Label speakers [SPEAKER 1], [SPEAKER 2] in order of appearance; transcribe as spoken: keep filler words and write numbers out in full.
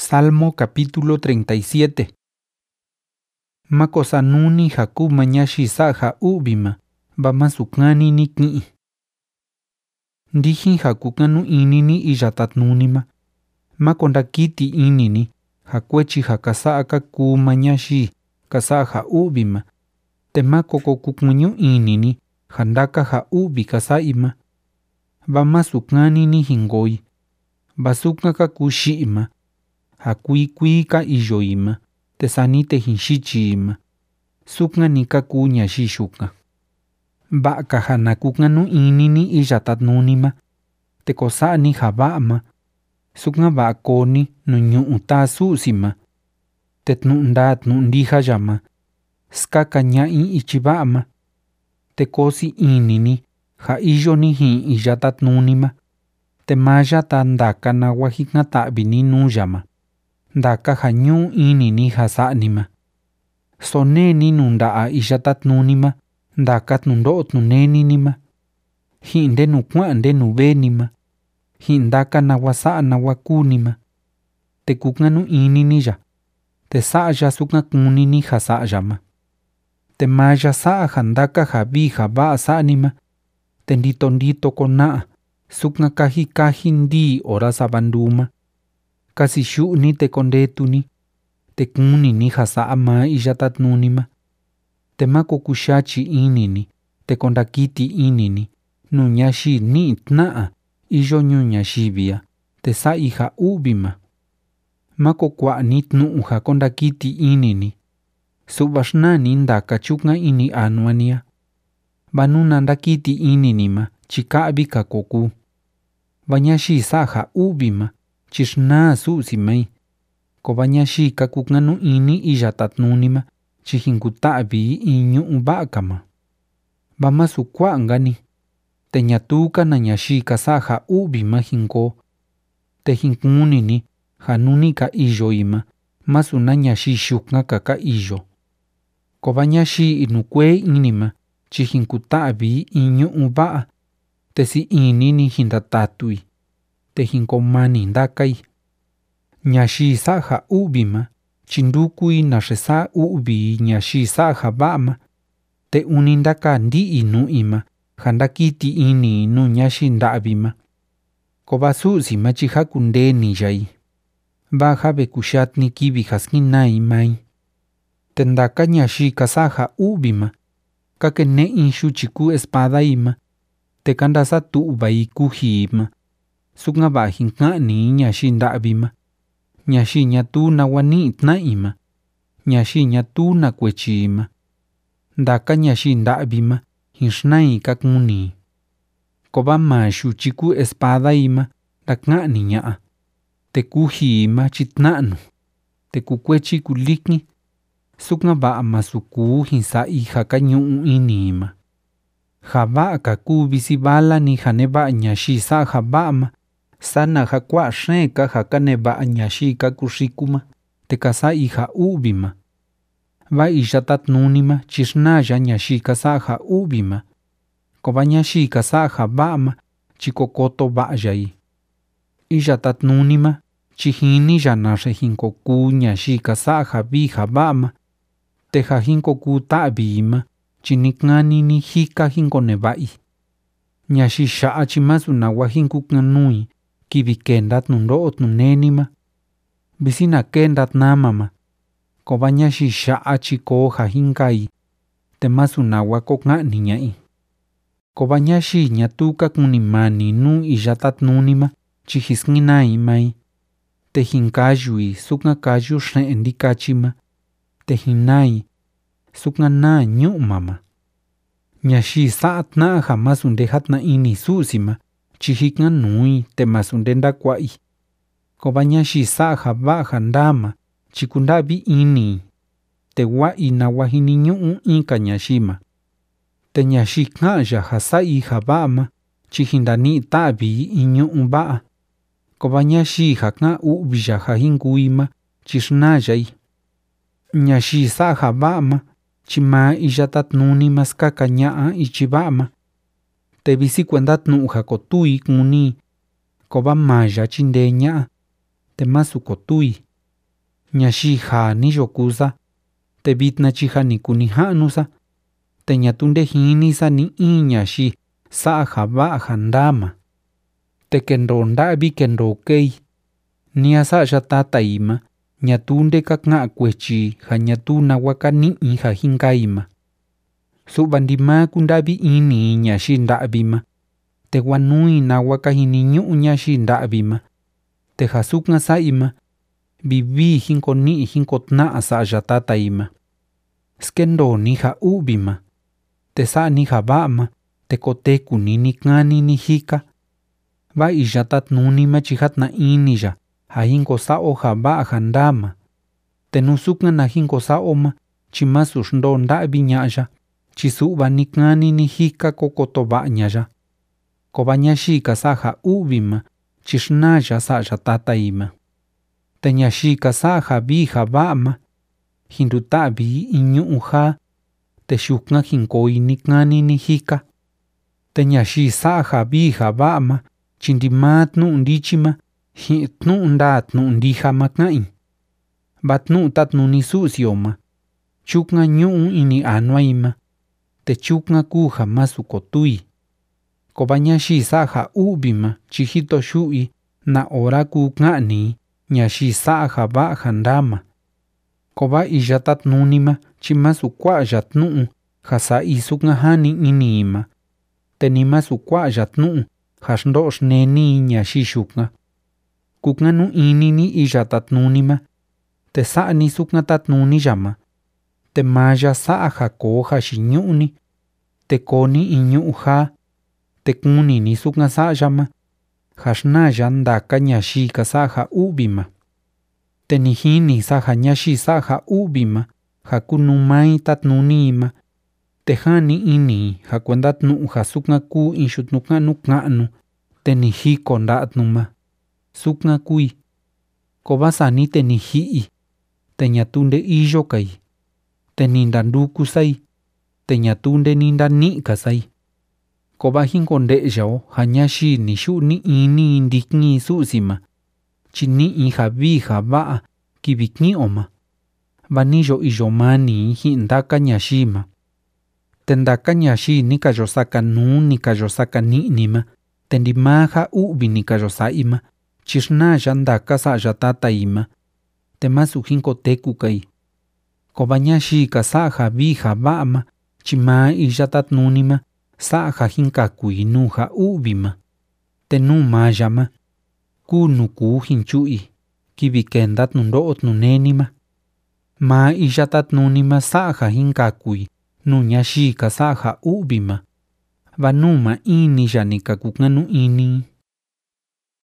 [SPEAKER 1] Salmo capítulo treinta y siete. Makosanuni haku mañashi saha ubima, bama sukani ni kni. Ndihin haku kanu inini iyatatnunima. Makondakiti inini, hakwechi hakasa kaku mañashi, kasa ha ubima. Temako kokukunyu inini, handaka ha ubi kasaima. Bama sukani ni hingoi. Basuka kakushima. Hakui kui ka iyoima, tesanite hinshichima. Sukna ni kaku nyashishuka. Baka hanakukanu inini iyatatnunima. Tekosa ni habama. Sukna bakoni nunyu uta susima. Tetnundat nundiha yama. Skaka nyai ichibama. Tekosi inini, ha iyo ni hin iyatatnunima. Temaya tandaka na wahiknata bini nuyama. Ndaka hanyu inini hasanima. Soneni nundaa iyatatnunima. Ndakat nundot nuneninima. Hinde nukwande nubenima. Hindaka na wasa na wakunima. Tekuknanu ininiya. Tesaya suknakunini hasayama. Temaya saa handaka habi haba sanima. Tendito ndito konaa. Sukna kahi kahi ndi ora sabanduma. Kasi shuni te kondetuni. Te kuni ni hasama iyatatnunima. Te mako kushachi inini. Te kondakiti inini. Nunyashi ni itnaa. Iyo nyunyashibia. Te sa iha ubima. Mako kwa nitnu uha kondakiti inini. Subashnani ndaka chukna ini anuania. Banuna ndakiti ininima. Chikabi kakoku. Banyashi saha ubima. Chishna susimai. Ko banyashi kakuknanu ini iyatatnunima. Chihinkutabi inyu ubakama. Bama sukwangani. Tenyatuka na nyashi kasaha ubima hinko. Tehinkunini. Hanunika iyoima. Masuna nyashi shukna kaka iyo. Ko banyashi inukwe inima. Chihinkutabi inyu ubaa. Tesi inini hindatatui. Tehinkomani ndakai. Nyashi saha ubima. Chindukui nashesa ubi nyashi saha bama. Te unindaka ndi inu ima. Handakiti ini inu nyashi ndabima. Kobasusi machihakundeni yai. Baja bekushatni kibi haskinai mai. Tendaka nyashi kasaha ubima. Kakene inshu chiku espada ima. Te kandasa tuba ikuhima. Sukna bahinkani nyashi ndabima. Nyashi nyatu na wani itnaima. Nyashi nyatu na kwechima. Ndaka nyashi ndabima. Hinshnai kakuni. Koba mashu chiku espada ima. Dakngani nyaa. Te kuhima chitnanu. Te kukwechi kulikni. Sukna ba masuku hinsa iha kanyu inima. Haba kaku bisibala ni haneba nyashi sa habama. Sana hakwa shenka hakaneba nyashi kakushikuma. Tekasa iha ubima. Ba iyatatnunima chishnaya nyashi kasaha ubima. Koba nyashi kasaha bama chikokoto bayai. Iyatatnunima chihini yanashe hinkoku nyashi kasaha biha bama. Teha hinkoku tabima. Chiniknani ni hika hinkonebai. Nyashi shaa chimasu na wahinkuknanui. Kibikendat nundot nunenima. Bisina kendat namama. Koba nyashi shaa chikoha hinkai. Temasu na wakokngani nyai. Koba nyashi nyatuka kunimani nu iyatatnunima. Chihiskinai mai. Tehinkayui sukna kayu shendikachima. Tehinai. Sukna na nyu mama. Nyashi saat na hamasundehat na ini susima. Chihikna nui temasundenda kwai. Koba nyashi sa haba handama. Chikundabi ini. Te wai na wahini nyu inka nyashima. Te nyashi kaya hasai habama. Chihindani tabi inyu umbaa. Koba nyashi hakna ubija hahinguima. Chishnayai. Nyashi sa habama. Chima iyatatnuni maskaka nyaa ichibama. Te bisi kuendatnu hakotui kuni. Koba maya chindeña. Te masu kotui. ñaxi jani yokusa, te vitna chi jani kuni ja'nusa, te ña tu nde jinisa ni in ñaxi sa'a ja va'a ja ndama. Te kendo nda'vi kendo kei, nia sa'ya tata ima, ña tu nde ka ka'an kuechi ja ña tu nawa ka ni'i ja jinkaima. Su'va ndima kunda'vi ini ñaxi nda'vima, te guanui nawa ka jiniñu'u ñaxi nda'vima, te ja sukan sa'ima, vivi jinkoni'i jinkotna'a sa'ya tata ima. Skendoni ja u'vima, te sa'ni ja va'ama, te kotekuni ni kani ni jika. Va iya tatnunima chi jatna iniya ja jinkosa'o ja va'a ja ndama, te nu sukan na jinkosa'oma chi masu xndo nda'vi ña'ya, chi su'va ni kani ni jika ko kotova'añaya. Ko va ñaxi ka sa'a ja u'vima chi xnaya sa'ya tata ima. Te ñaxi ka sa'a ja vi ja va'ama, jinduta'vi iñu'u ja, te xukan jinkoi ni kani ni jika. Te ñaxi sa'a ja vi ja va'ama chi ndima tnu'u ndichima ji'in tnu'u ndaa tnu'u ndijama ka'in. Va tnu'u tatnuni su'sioma, chukan ñu'u ini anua ima, te chukan kuu ja masu kotui. Ko va ñaxi sa'a ja u'vima chi jito xu'i na ora kuu ka'ni ñaxi sa'a ja va'a ja ndama. Ko va iya tatnunima chi masu kua'ya tnu'u ja sa'i sukan jani ini ima, te ni masu kua'ya tnu'u ja xndo xneni ñaxi xukan. Kukanu ini ni iya tatnunima, te sa'ni sukan tatnuniyama, te maya sa'a ja koo ja xiñu'uni, te koni iñu'u ja, te kuni ni sukan sa'yama, ja xnaya ndaka ñaxi ka sa'a ja u'vima. Te ni jini sa ja ñaxi sa'a ja u'vima ja kunu mai tatnunima, te jani ini ja kuenda tnu'u ja sukan kuu in xutnu ka'nu ka'nu, te ni jiko nda'tnuma. Sukan kui. Ko va sani te ni ji'i, te ña tu nde iyo kai, te ni ndanduku sai, te ña tu nde ni ndani'ka sai. Ko va jinkonde'yao ja ñaxi ni xu'u ni ini ndikin su'sima, chi ni'i ja vi ja va'a kivi kni'oma. Va niyo iyo mani ji'in ndaka ñaxima. Te ndaka ñaxi ni kayo sakanuu ni kayo sakani'nima, te ndima ja u'vi ni kayo sa'ima, chi xnaya ndaka sa'ya tata ima, te masu jinkoteku kai. Ko va ñaxi ka sa'a ja vi ja va'ama, chi maa iya tatnunima sa'a ja jinkakui nu ja u'vima. Te nu mayama, kuu nu kuu jinchu'i, kivi kenda tnundo'o tnunenima. Maa iya tatnunima sa'a ja jinkakui nu ñaxi ka sa'a ja u'vima. Va nu ma ini ya ni ka kukanu ini.